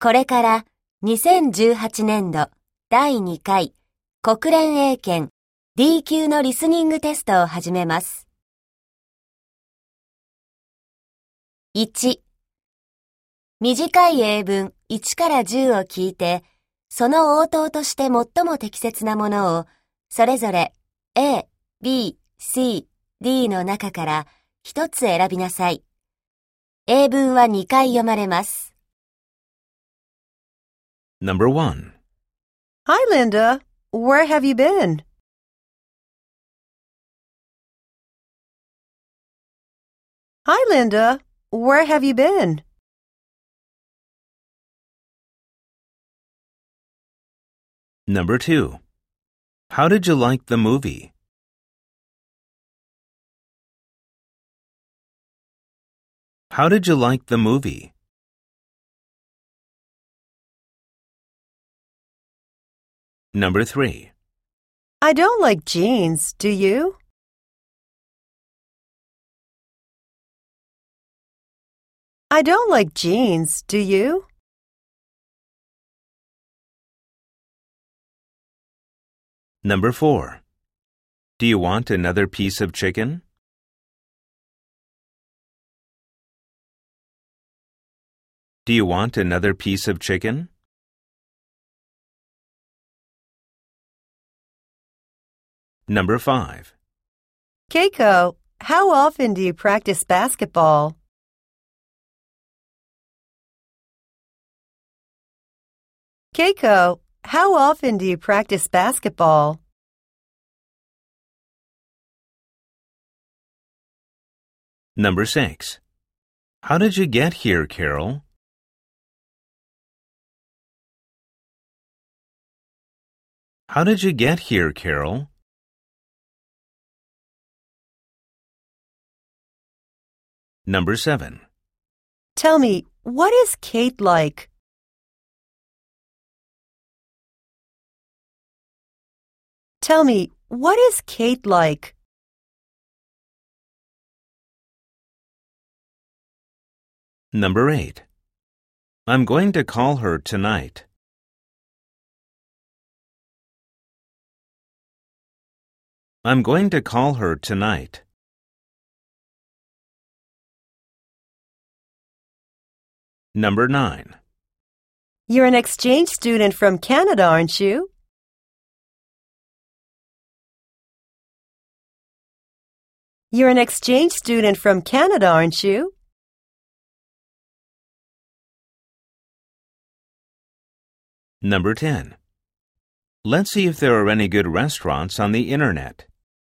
これから2018年度第2回国連英検 D 級のリスニングテストを始めます。1、短い英文1から10を聞いて、その応答として最も適切なものを、それぞれ A、B、C、D の中から一つ選びなさい。英文は2回読まれます。 Number 1. Hi, Linda. Where have you been? Hi, Linda. Where have you been? Number 2. How did you like the movie? How did you like the movie? Number 3. I don't like jeans, do you? I don't like jeans, do you? Number 4. Do you want another piece of chicken? Do you want another piece of chicken? Number 5. Keiko, how often do you practice basketball? Keiko, how often do you practice basketball? Number 6. How did you get here, Carol? How did you get here, Carol? Number 7. Tell me, what is Kate like? Tell me, what is Kate like? Number 8. I'm going to call her tonight. I'm going to call her tonight. Number 9. You're an exchange student from Canada, aren't you? You're an exchange student from Canada, aren't you? Number 10. Let's see if there are any good restaurants on the internet.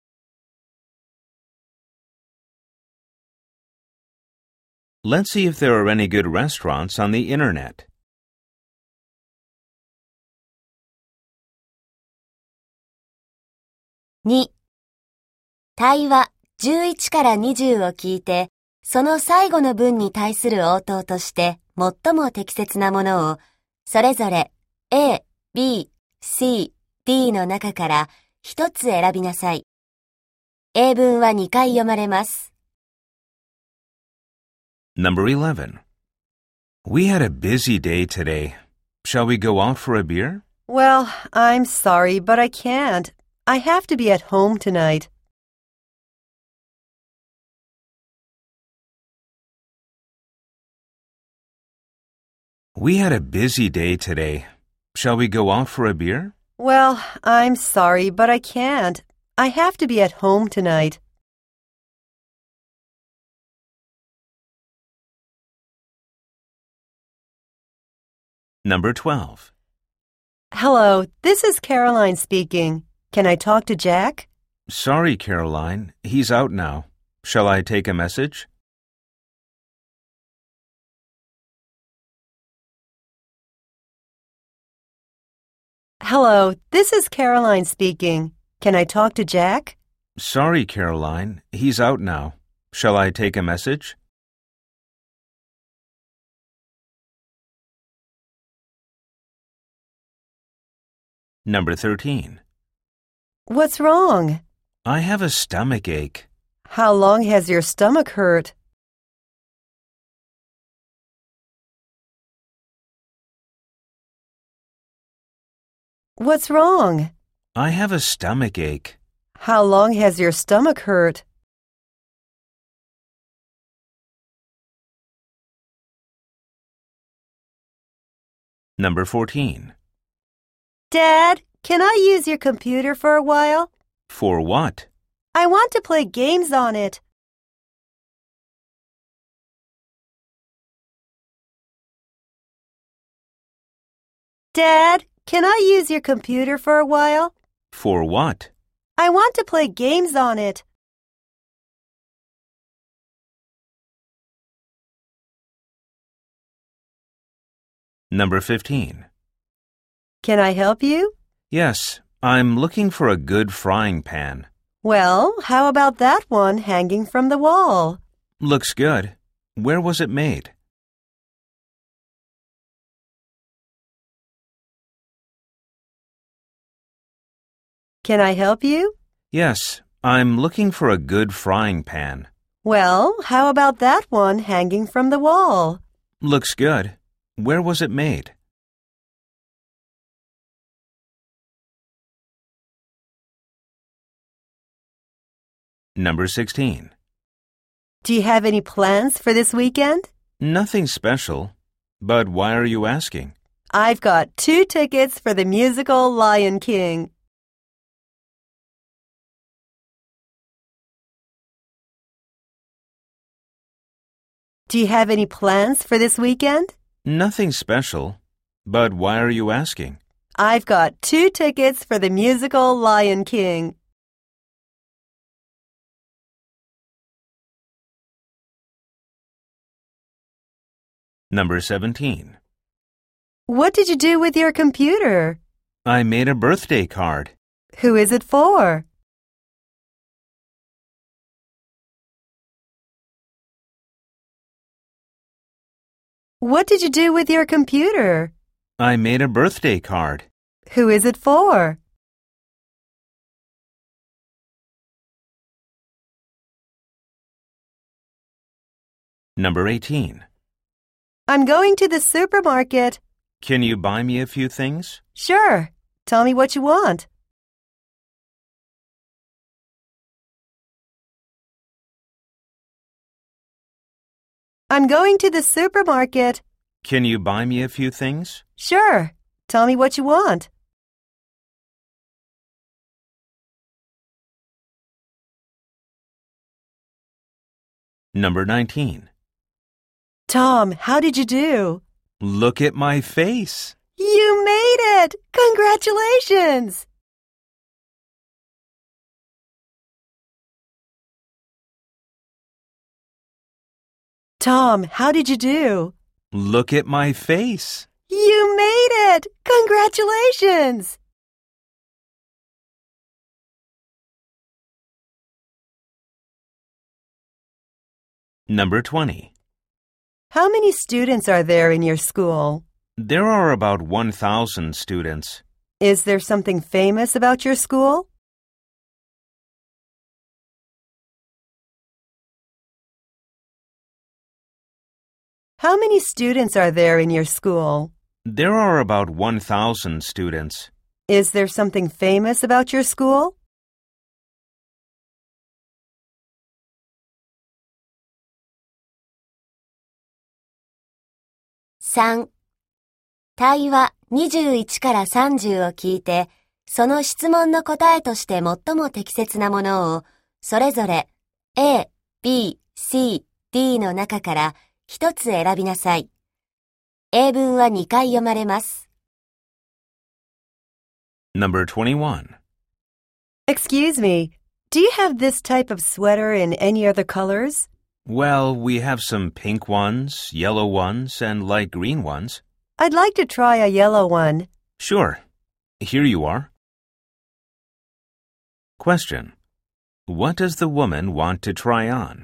Let's see if there are any good restaurants on the internet. 2、対話11から20を聞いて、その最後の文に対する応答として最も適切なものを、それぞれ A、B、C、D の中から一つ選びなさい。英文は2回読まれます。 Number 11. We had a busy day today. Shall we go out for a beer? Well, I'm sorry, but I can't. I have to be at home tonight. We had a busy day today. Shall we go out for a beer? Well, I'm sorry, but I can't. I have to be at home tonight. Number 12. Hello, this is Caroline speaking. Can I talk to Jack? Sorry, Caroline. He's out now. Shall I take a message? Hello, this is Caroline speaking. Can I talk to Jack? Sorry, Caroline. He's out now. Shall I take a message? Number 13. What's wrong? I have a stomach ache. How long has your stomach hurt? What's wrong? I have a stomach ache. How long has your stomach hurt? Number 14. Dad, can I use your computer for a while? For what? I want to play games on it. Dad, can I use your computer for a while? For what? I want to play games on it. Number 15. Can I help you? Yes, I'm looking for a good frying pan. Well, how about that one hanging from the wall? Looks good. Where was it made? Can I help you? Yes, I'm looking for a good frying pan. Well, how about that one hanging from the wall? Looks good. Where was it made? Number 16. Do you have any plans for this weekend? Nothing special. But why are you asking? I've got 2 tickets for the musical Lion King. Do you have any plans for this weekend? Nothing special. But why are you asking? I've got 2 tickets for the musical Lion King. Number 17. What did you do with your computer? I made a birthday card. Who is it for? What did you do with your computer? I made a birthday card. Who is it for? Number 18. I'm going to the supermarket. Can you buy me a few things? Sure. Tell me what you want. I'm going to the supermarket. Can you buy me a few things? Sure. Tell me what you want. Number 19. Tom, how did you do? Look at my face. You made it! Congratulations! Tom, how did you do? Look at my face. You made it! Congratulations! Number 20. How many students are there in your school? There are about 1,000 students. Is there something famous about your school? How many students are there in your school? There are about 1,000 students. Is there something famous about your school? 3. 対話21から30を聞いて、その質問の答えとして最も適切なものを、それぞれ A、B、C、D の中から一つ選びなさい。英文は2回読まれます。 Number 21. Excuse me, do you have this type of sweater in any other colors? Well, we have some pink ones, yellow ones, and light green ones. I'd like to try a yellow one. Sure. Here you are. Question. What does the woman want to try on?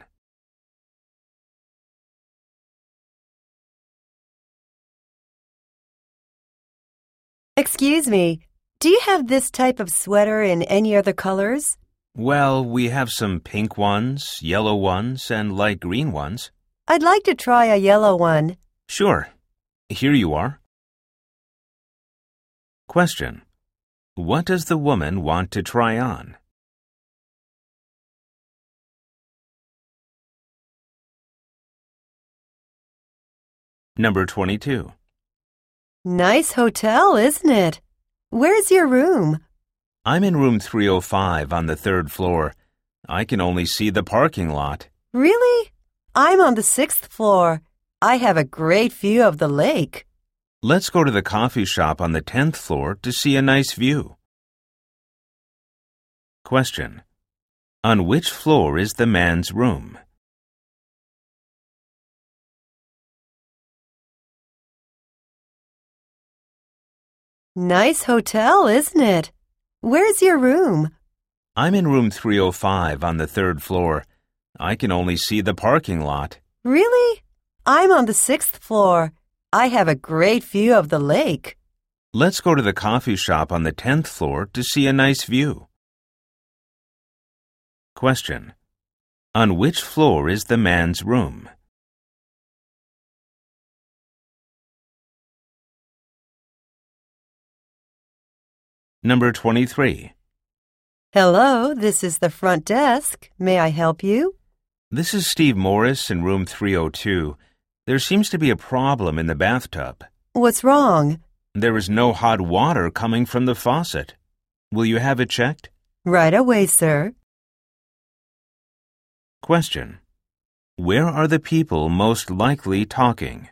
Excuse me, do you have this type of sweater in any other colors? Well, we have some pink ones, yellow ones, and light green ones. I'd like to try a yellow one. Sure. Here you are. Question. What does the woman want to try on? Number 22. Nice hotel, isn't it? Where's your room? I'm in room 305 on the third floor. I can only see the parking lot. Really? I'm on the 6th floor. I have a great view of the lake. Let's go to the coffee shop on the 10th floor to see a nice view. Question. On which floor is the man's room? Nice hotel, isn't it? Where's your room? I'm in room 305 on the third floor. I can only see the parking lot. Really? I'm on the 6th floor. I have a great view of the lake. Let's go to the coffee shop on the 10th floor to see a nice view. Question. On which floor is the man's room? Number 23. Hello, this is the front desk. May I help you? This is Steve Morris in room 302. There seems to be a problem in the bathtub. What's wrong? There is no hot water coming from the faucet. Will you have it checked? Right away, sir. Question. Where are the people most likely talking?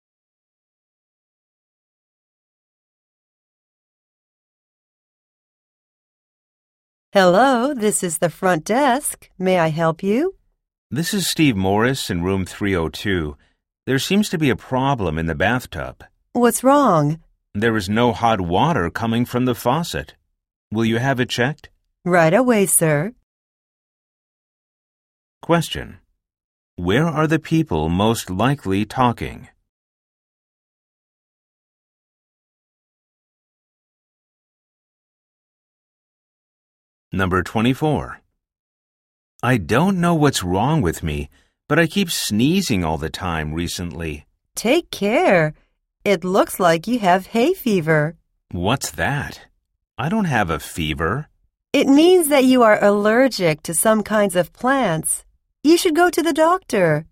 Hello, this is the front desk. May I help you? This is Steve Morris in room 302. There seems to be a problem in the bathtub. What's wrong? There is no hot water coming from the faucet. Will you have it checked? Right away, sir. Question. Where are the people most likely talking? Number 24. I don't know what's wrong with me, but I keep sneezing all the time recently. Take care. It looks like you have hay fever. What's that? I don't have a fever. It means that you are allergic to some kinds of plants. You should go to the doctor.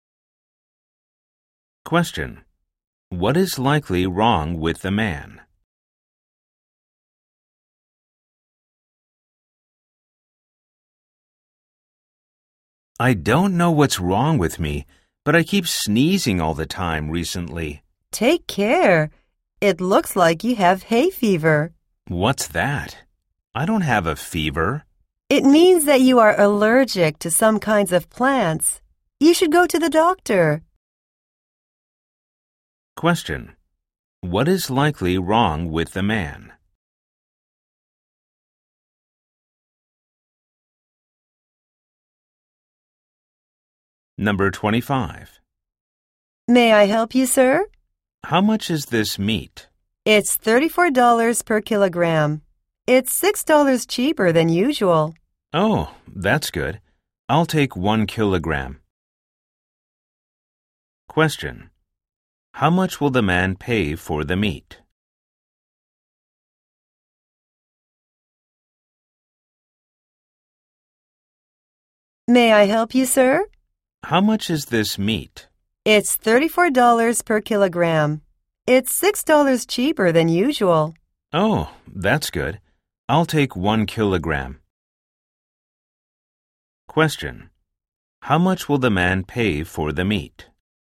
Question. What is likely wrong with the man? I don't know what's wrong with me, but I keep sneezing all the time recently. Take care. It looks like you have hay fever. What's that? I don't have a fever. It means that you are allergic to some kinds of plants. You should go to the doctor. Question. What is likely wrong with the man? Number 25. May I help you, sir? How much is this meat? It's $34 per kilogram. It's $6 cheaper than usual. Oh, that's good. I'll take 1 kilogram. Question. How much will the man pay for the meat? May I help you, sir? How much is this meat? It's $34 per kilogram. It's $6 cheaper than usual. Oh, that's good. I'll take 1 kilogram. Question. How much will the man pay for the meat?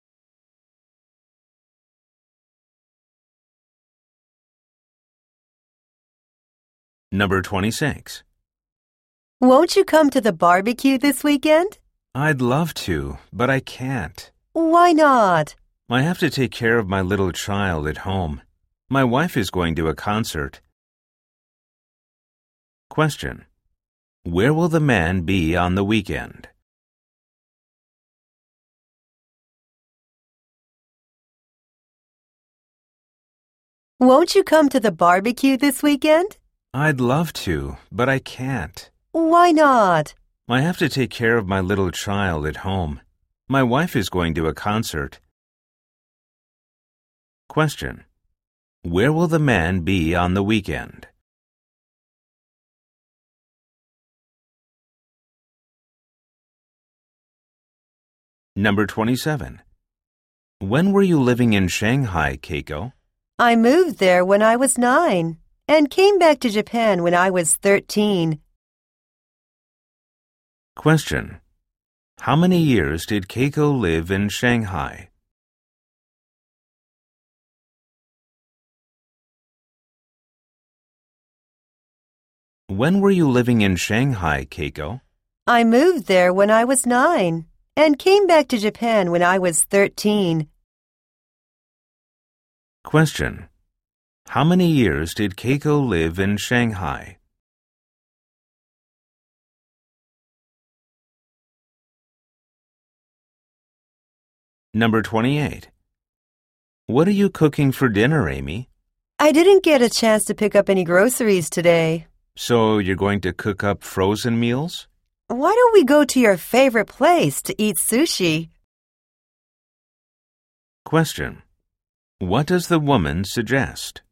Number 26. Won't you come to the barbecue this weekend? I'd love to, but I can't. Why not? I have to take care of my little child at home. My wife is going to a concert. Question. Where will the man be on the weekend? Won't you come to the barbecue this weekend? I'd love to, but I can't. Why not? I have to take care of my little child at home. My wife is going to a concert. Question. Where will the man be on the weekend? Number 27. When were you living in Shanghai, Keiko? I moved there when I was 9 and came back to Japan when I was 13. Question. How many years did Keiko live in Shanghai? When were you living in Shanghai, Keiko? I moved there when I was 9 and came back to Japan when I was 13. Question. How many years did Keiko live in Shanghai? Number 28. What are you cooking for dinner, Amy? I didn't get a chance to pick up any groceries today. So you're going to cook up frozen meals? Why don't we go to your favorite place to eat sushi? Question. What does the woman suggest?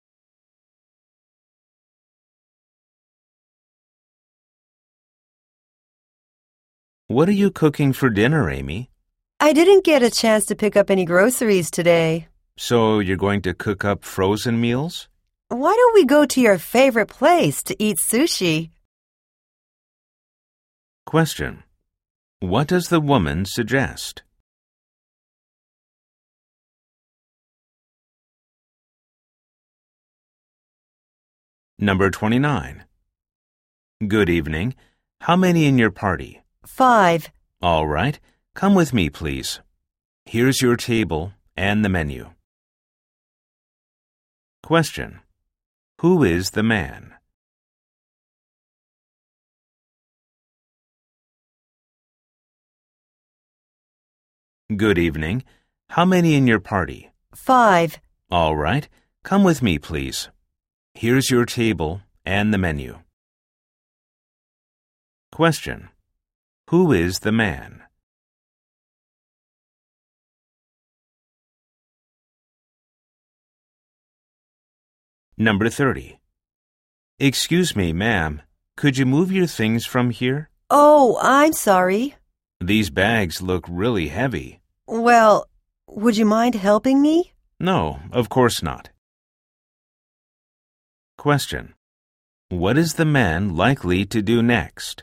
What are you cooking for dinner, Amy? I didn't get a chance to pick up any groceries today. So you're going to cook up frozen meals? Why don't we go to your favorite place to eat sushi? Question. What does the woman suggest? Number 29. Good evening. How many in your party? 5. All right. Come with me, please. Here's your table and the menu. Question. Who is the man? Good evening. How many in your party? 5. All right. Come with me, please. Here's your table and the menu. Question. Who is the man? Number 30. Excuse me, ma'am. Could you move your things from here? Oh, I'm sorry. These bags look really heavy. Well, would you mind helping me? No, of course not. Question. What is the man likely to do next?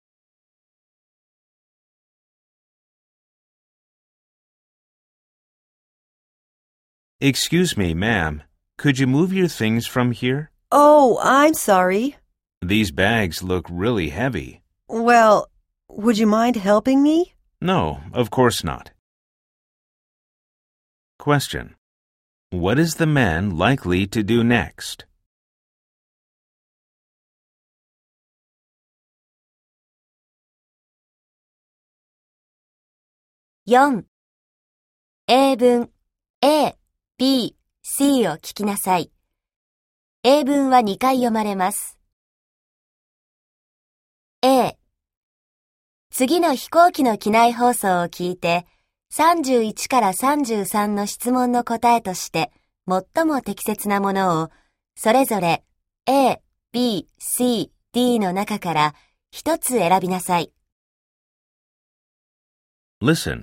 Excuse me, ma'am. Could you move your things from here? Oh, I'm sorry. These bags look really heavy. Well, would you mind helping me? No, of course not. Question. What is the man likely to do next? 4.英文 A, B, C を聞きなさい。英文は2回読まれます。A、次の飛行機の機内放送を聞いて、31から33の質問の答えとして、最も適切なものを、それぞれ A、B、C、D の中から一つ選びなさい。 Listen.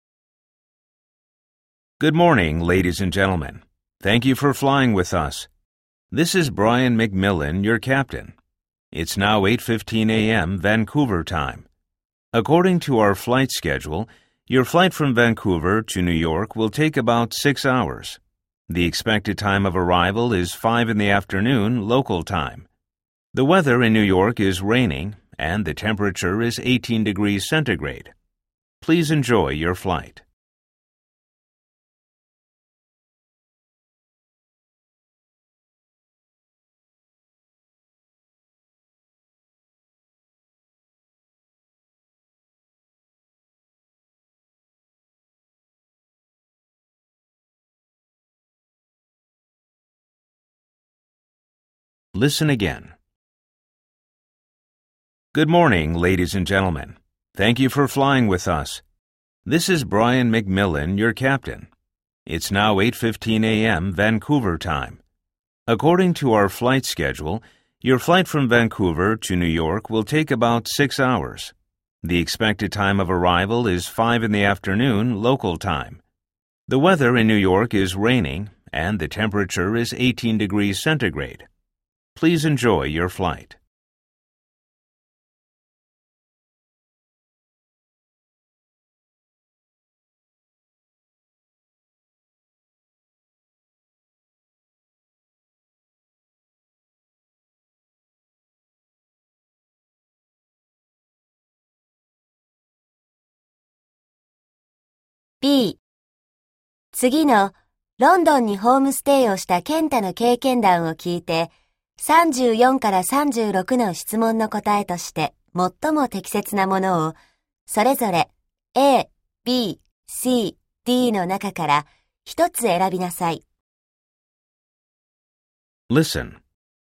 Good morning, ladies and gentlemen. Thank you for flying with us. This is Brian McMillan, your captain. It's now 8:15 a.m. Vancouver time. According to our flight schedule, your flight from Vancouver to New York will take about 6 hours. The expected time of arrival is 5 in the afternoon, local time. The weather in New York is raining, and the temperature is 18 degrees centigrade. Please enjoy your flight. Listen again. Good morning, ladies and gentlemen. Thank you for flying with us. This is Brian McMillan, your captain. It's now 8:15 a.m. Vancouver time. According to our flight schedule, your flight from Vancouver to New York will take about 6 hours. The expected time of arrival is 5 in the afternoon local time. The weather in New York is raining, and the temperature is 18 degrees centigrade. Please enjoy your flight. B、次のロンドンにホームステイをした健太の経験談を聞いて、34から36の質問の答えとして最も適切なものを、それぞれ A、B、C、D の中から一つ選びなさい。 Listen.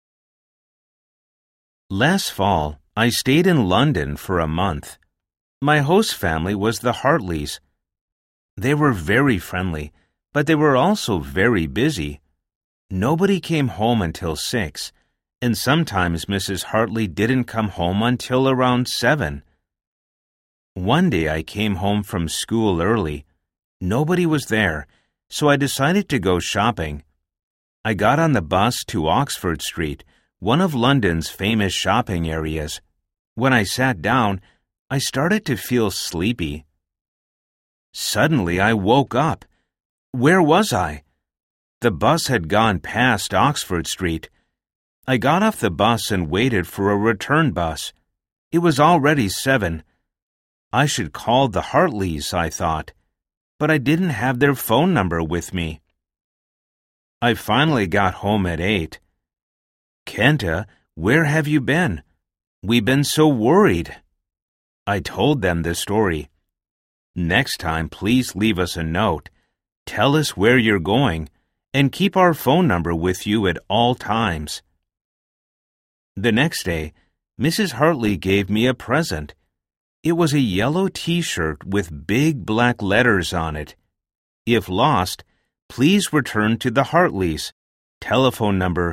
Last fall, I stayed in London for a month. My host family was the Hartleys. They were very friendly, but they were also very busy. Nobody came home until 6, and sometimes Mrs. Hartley didn't come home until around 7. One day I came home from school early. Nobody was there, so I decided to go shopping. I got on the bus to Oxford Street, one of London's famous shopping areas. When I sat down, I started to feel sleepy. Suddenly I woke up. Where was I? The bus had gone past Oxford Street. I got off the bus and waited for a return bus. It was already 7. I should call the Hartleys, I thought, but I didn't have their phone number with me. I finally got home at 8. Kenta, where have you been? We've been so worried. I told them the story. Next time, please leave us a note. Tell us where you're going, and keep our phone number with you at all times. The next day, Mrs. Hartley gave me a present. It was a yellow T-shirt with big black letters on it. If lost, please return to the Hartleys. Telephone number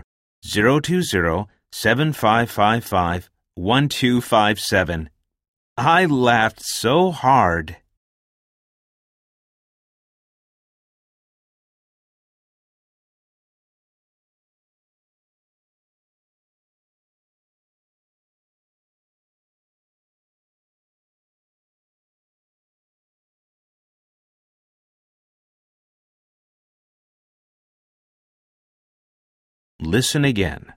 020-7555-1257. I laughed so hard. Listen again.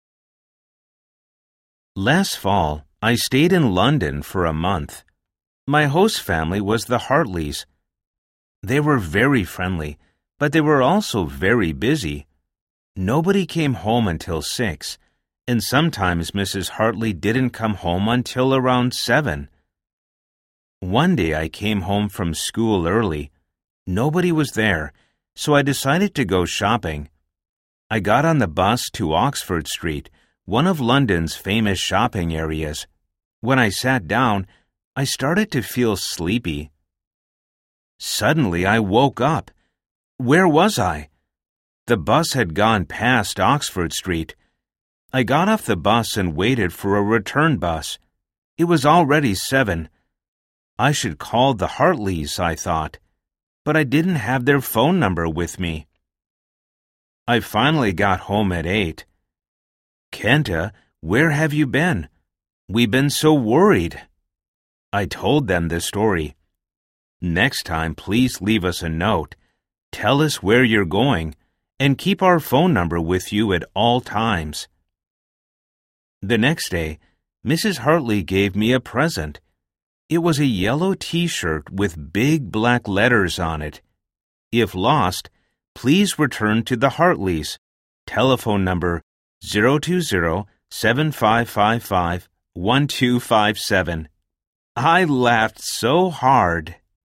Last fall, I stayed in London for a month. My host family was the Hartleys. They were very friendly, but they were also very busy. Nobody came home until 6, and sometimes Mrs. Hartley didn't come home until around 7. One day I came home from school early. Nobody was there, so I decided to go shopping. I got on the bus to Oxford Street, one of London's famous shopping areas. When I sat down, I started to feel sleepy. Suddenly I woke up. Where was I? The bus had gone past Oxford Street. I got off the bus and waited for a return bus. It was already 7. I should call the Hartleys, I thought, but I didn't have their phone number with me. I finally got home at 8. Kenta, where have you been? We've been so worried. I told them the story. Next time, please leave us a note. Tell us where you're going, and keep our phone number with you at all times. The next day, Mrs. Hartley gave me a present. It was a yellow T-shirt with big black letters on it. If lost, please return to the Hartleys. Telephone number 020-7555-1257. I laughed so hard.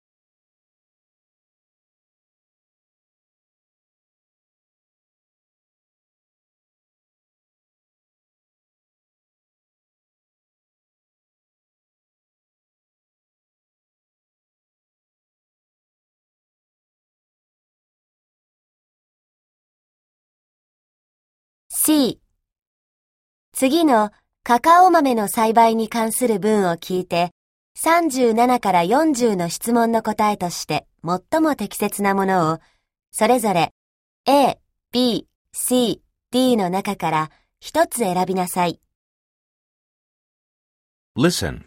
C、次のカカオ豆の栽培に関する文を聞いて、 37から40の質問の答えとして最も適切なものを、それぞれ A、B、C、D の中から一つ選びなさい。 Listen.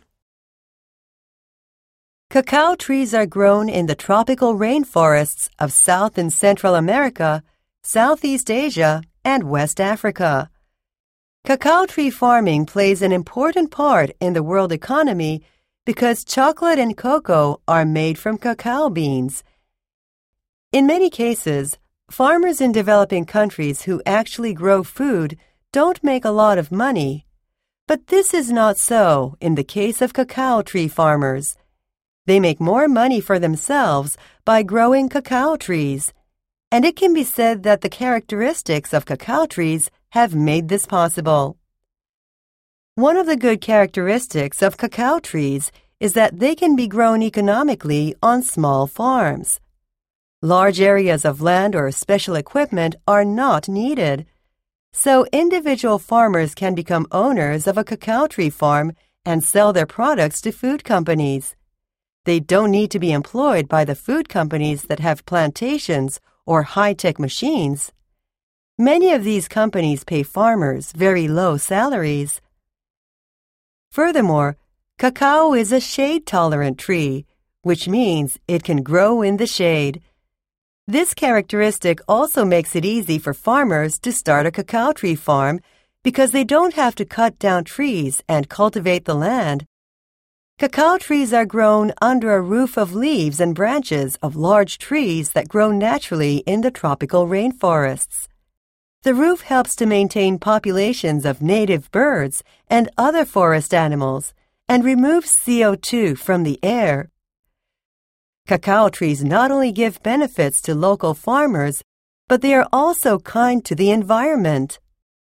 Cacao trees are grown in the tropical rainforests of South and Central America, Southeast Asia, and West Africa. Cacao tree farming plays an important part in the world economy because chocolate and cocoa are made from cacao beans. In many cases, farmers in developing countries who actually grow food don't make a lot of money. But this is not so in the case of cacao tree farmers. They make more money for themselves by growing cacao trees, and it can be said that the characteristics of cacao trees have made this possible. One of the good characteristics of cacao trees is that they can be grown economically on small farms. Large areas of land or special equipment are not needed, so individual farmers can become owners of a cacao tree farm and sell their products to food companies. They don't need to be employed by the food companies that have plantations or high-tech machines. Many of these companies pay farmers very low salaries. Furthermore, cacao is a shade-tolerant tree, which means it can grow in the shade. This characteristic also makes it easy for farmers to start a cacao tree farm because they don't have to cut down trees and cultivate the land. Cacao trees are grown under a roof of leaves and branches of large trees that grow naturally in the tropical rainforests. The roof helps to maintain populations of native birds and other forest animals and removes CO2 from the air. Cacao trees not only give benefits to local farmers, but they are also kind to the environment.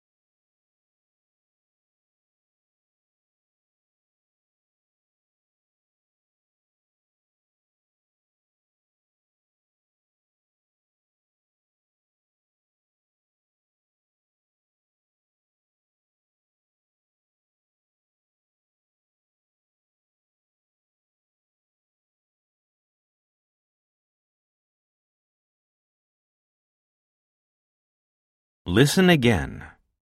Listen again.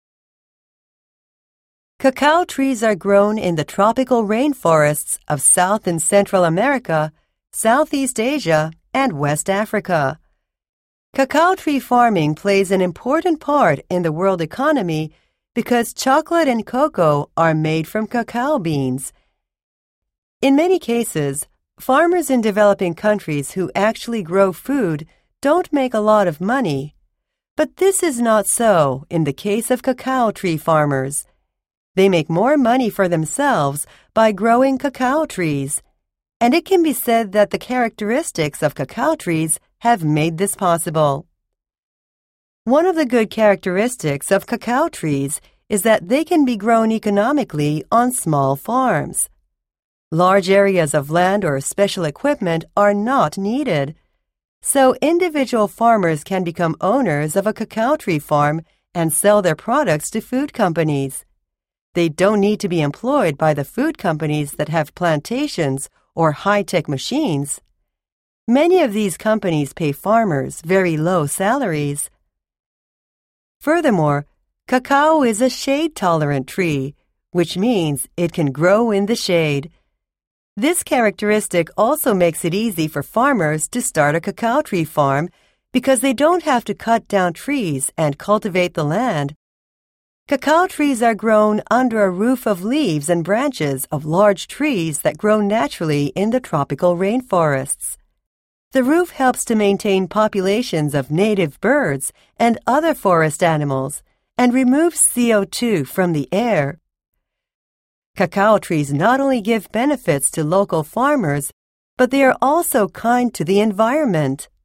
Cacao trees are grown in the tropical rainforests of South and Central America, Southeast Asia, and West Africa. Cacao tree farming plays an important part in the world economy because chocolate and cocoa are made from cacao beans. In many cases, farmers in developing countries who actually grow food don't make a lot of money. But this is not so in the case of cacao tree farmers. They make more money for themselves by growing cacao trees, and it can be said that the characteristics of cacao trees have made this possible. One of the good characteristics of cacao trees is that they can be grown economically on small farms. Large areas of land or special equipment are not needed, so individual farmers can become owners of a cacao tree farm and sell their products to food companies. They don't need to be employed by the food companies that have plantations or high-tech machines. Many of these companies pay farmers very low salaries. Furthermore, cacao is a shade-tolerant tree, which means it can grow in the shade. This characteristic also makes it easy for farmers to start a cacao tree farm because they don't have to cut down trees and cultivate the land. Cacao trees are grown under a roof of leaves and branches of large trees that grow naturally in the tropical rainforests. The roof helps to maintain populations of native birds and other forest animals and removes CO2 from the air. Cacao trees not only give benefits to local farmers, but they are also kind to the environment.